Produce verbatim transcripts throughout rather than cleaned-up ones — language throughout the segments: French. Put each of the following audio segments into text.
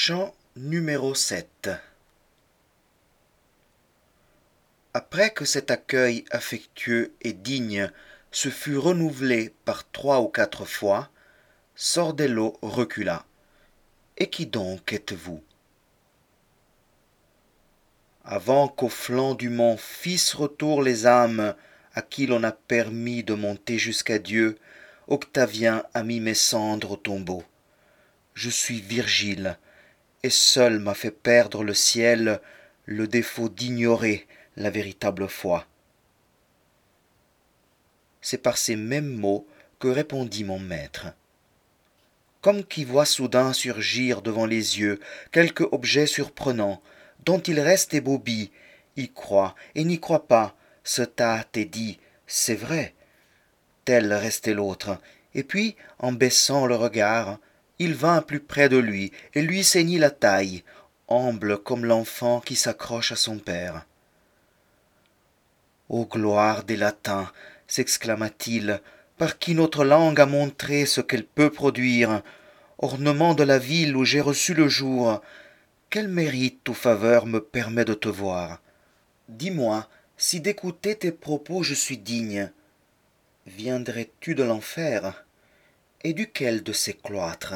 Chant numéro sept. Après que cet accueil affectueux et digne se fut renouvelé par trois ou quatre fois, Sordello recula. « Et qui donc êtes-vous » Avant qu'au flanc du mont fissent retour les âmes à qui l'on a permis de monter jusqu'à Dieu, Octavien a mis mes cendres au tombeau. Je suis Virgile, et seul m'a fait perdre le ciel le défaut d'ignorer la véritable foi. C'est par ces mêmes mots que répondit mon maître. Comme qui voit soudain surgir devant les yeux quelque objet surprenant, dont il reste ébaubi, y croit et n'y croit pas, se tâte et dit « c'est vrai ». Tel restait l'autre, et puis, en baissant le regard, il vint plus près de lui et lui ceignit la taille, humble comme l'enfant qui s'accroche à son père. « Ô gloire des latins !» s'exclama-t-il, « par qui notre langue a montré ce qu'elle peut produire, ornement de la ville où j'ai reçu le jour, quel mérite ou faveur me permet de te voir? Dis-moi, si d'écouter tes propos je suis digne, viendrais-tu de l'enfer, et duquel de ces cloîtres?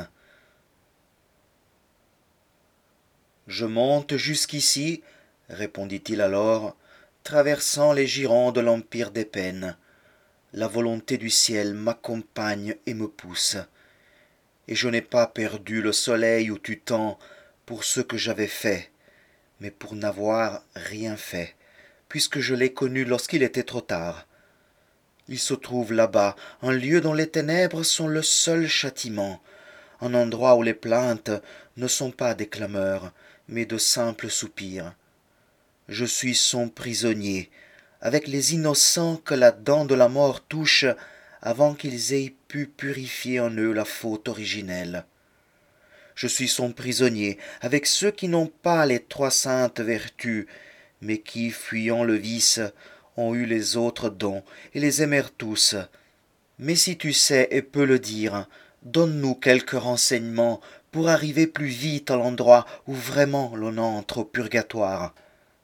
Je monte jusqu'ici, répondit-il alors, traversant les girons de l'empire des peines. La volonté du ciel m'accompagne et me pousse, et je n'ai pas perdu le soleil où tu tends pour ce que j'avais fait, mais pour n'avoir rien fait, puisque je l'ai connu lorsqu'il était trop tard. Il se trouve là-bas un lieu dont les ténèbres sont le seul châtiment, un endroit où les plaintes ne sont pas des clameurs, mais de simples soupirs. Je suis son prisonnier, avec les innocents que la dent de la mort touche avant qu'ils aient pu purifier en eux la faute originelle. Je suis son prisonnier, avec ceux qui n'ont pas les trois saintes vertus, mais qui, fuyant le vice, ont eu les autres dons et les aimèrent tous. Mais si tu sais et peux le dire, donne-nous quelques renseignements pour arriver plus vite à l'endroit où vraiment l'on entre au purgatoire.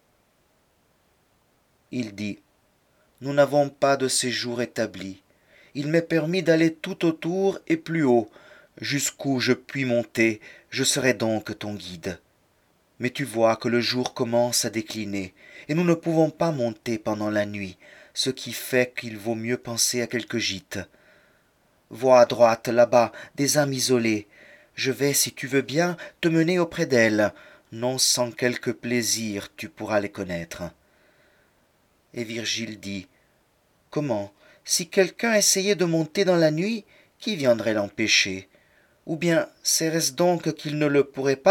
Il dit, nous n'avons pas de séjour établi. Il m'est permis d'aller tout autour et plus haut. Jusqu'où je puis monter, je serai donc ton guide. Mais tu vois que le jour commence à décliner, et nous ne pouvons pas monter pendant la nuit, ce qui fait qu'il vaut mieux penser à quelque gîte. Vois à droite, là-bas, des âmes isolées. Je vais, si tu veux bien, te mener auprès d'elles. Non sans quelque plaisir tu pourras les connaître. Et Virgile dit, « Comment, si quelqu'un essayait de monter dans la nuit, qui viendrait l'empêcher? Ou bien serait-ce donc qu'il ne le pourrait pas ?»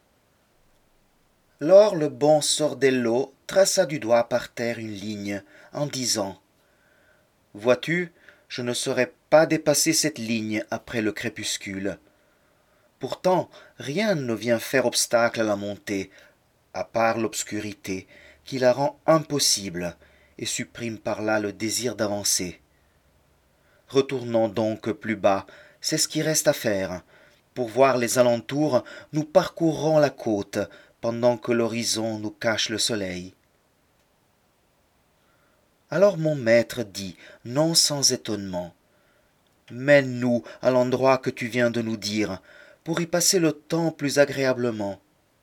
Lors le bon Sordello traça du doigt par terre une ligne, en disant « Vois-tu, je ne saurais pas dépasser cette ligne après le crépuscule. Pourtant, rien ne vient faire obstacle à la montée, à part l'obscurité, qui la rend impossible et supprime par là le désir d'avancer. Retournons donc plus bas, c'est ce qui reste à faire. Pour voir les alentours, nous parcourrons la côte, pendant que l'horizon nous cache le soleil. » Alors mon maître dit, non sans étonnement, « Mène-nous à l'endroit que tu viens de nous dire, pour y passer le temps plus agréablement. »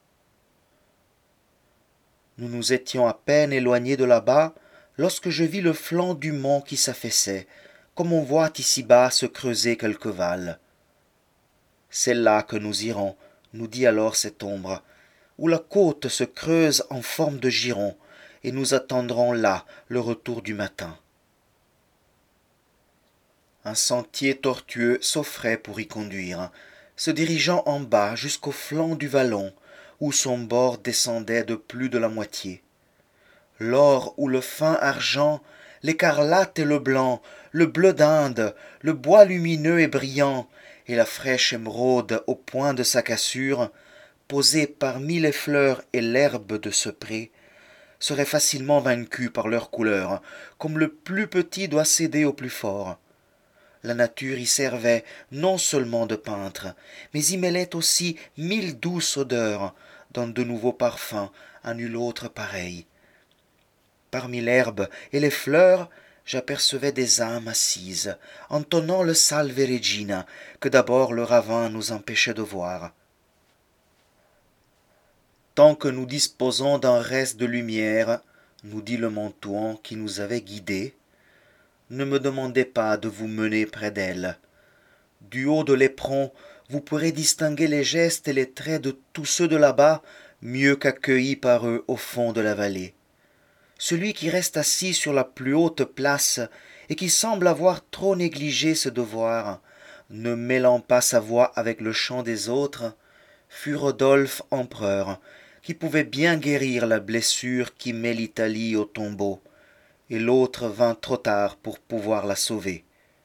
Nous nous étions à peine éloignés de là-bas, lorsque je vis le flanc du mont qui s'affaissait, comme on voit ici-bas se creuser quelque val. « C'est là que nous irons, » nous dit alors cette ombre, où la côte se creuse en forme de giron, et nous attendrons là le retour du matin. Un sentier tortueux s'offrait pour y conduire, se dirigeant en bas jusqu'au flanc du vallon, où son bord descendait de plus de la moitié. L'or ou le fin argent, l'écarlate et le blanc, le bleu d'Inde, le bois lumineux et brillant, et la fraîche émeraude au point de sa cassure, posés parmi les fleurs et l'herbe de ce pré, seraient facilement vaincus par leur couleur, comme le plus petit doit céder au plus fort. La nature y servait non seulement de peintre, mais y mêlait aussi mille douces odeurs, dont de nouveaux parfums à nul autre pareils. Parmi l'herbe et les fleurs, j'apercevais des âmes assises, entonnant le Salve Regina, que d'abord le ravin nous empêchait de voir. Tant que nous disposons d'un reste de lumière, nous dit le Mantuan qui nous avait guidés, ne me demandez pas de vous mener près d'elle. Du haut de l'éperon, vous pourrez distinguer les gestes et les traits de tous ceux de là-bas, mieux qu'accueillis par eux au fond de la vallée. Celui qui reste assis sur la plus haute place et qui semble avoir trop négligé ce devoir, ne mêlant pas sa voix avec le chant des autres, fut Rodolphe empereur, qui pouvait bien guérir la blessure qui met l'Italie au tombeau, et l'autre vint trop tard pour pouvoir la sauver.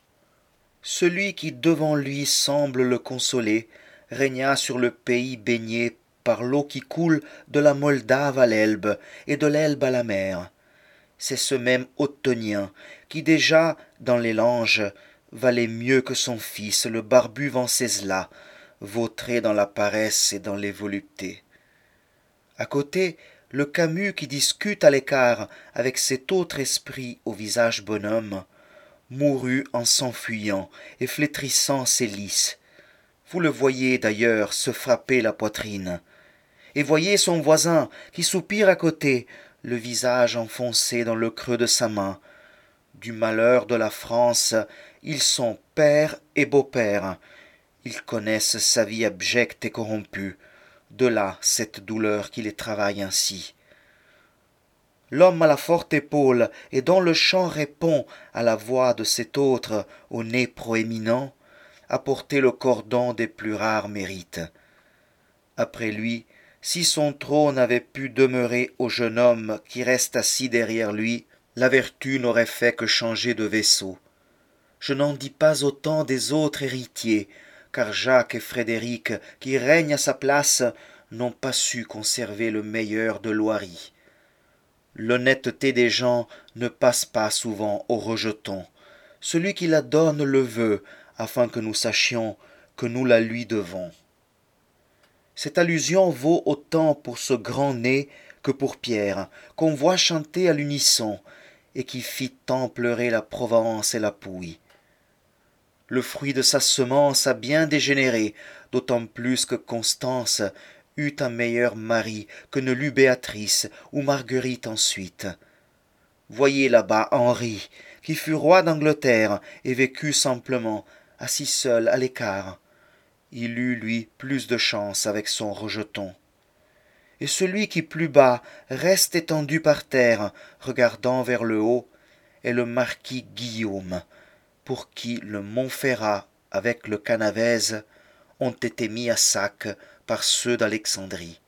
Celui qui devant lui semble le consoler régna sur le pays baigné par l'eau qui coule de la Moldave à l'Elbe et de l'Elbe à la mer. C'est ce même Ottonien qui déjà, dans les langes, valait mieux que son fils, le barbu Venceslas, vautré dans la paresse et dans les voluptés. À côté, le Camus qui discute à l'écart avec cet autre esprit au visage bonhomme, mourut en s'enfuyant et flétrissant ses lys. Vous le voyez d'ailleurs se frapper la poitrine. Et voyez son voisin qui soupire à côté, le visage enfoncé dans le creux de sa main. Du malheur de la France, ils sont père et beau-père. Ils connaissent sa vie abjecte et corrompue. De là cette douleur qui les travaille ainsi. L'homme à la forte épaule et dont le chant répond à la voix de cet autre au nez proéminent, a porté le cordon des plus rares mérites. Après lui, si son trône avait pu demeurer au jeune homme qui reste assis derrière lui, la vertu n'aurait fait que changer de vaisseau. Je n'en dis pas autant des autres héritiers, car Jacques et Frédéric, qui règnent à sa place, n'ont pas su conserver le meilleur de Loiry. L'honnêteté des gens ne passe pas souvent au rejeton. Celui qui la donne le veut, afin que nous sachions que nous la lui devons. Cette allusion vaut autant pour ce grand nez que pour Pierre, qu'on voit chanter à l'unisson, et qui fit tant pleurer la Provence et la Pouille. Le fruit de sa semence a bien dégénéré, d'autant plus que Constance eut un meilleur mari que ne l'eut Béatrice ou Marguerite ensuite. Voyez là-bas Henri, qui fut roi d'Angleterre et vécut simplement, assis seul à l'écart. Il eut, lui, plus de chance avec son rejeton. Et celui qui plus bas reste étendu par terre, regardant vers le haut, est le marquis Guillaume, pour qui le Montferrat avec le Canavese ont été mis à sac par ceux d'Alexandrie.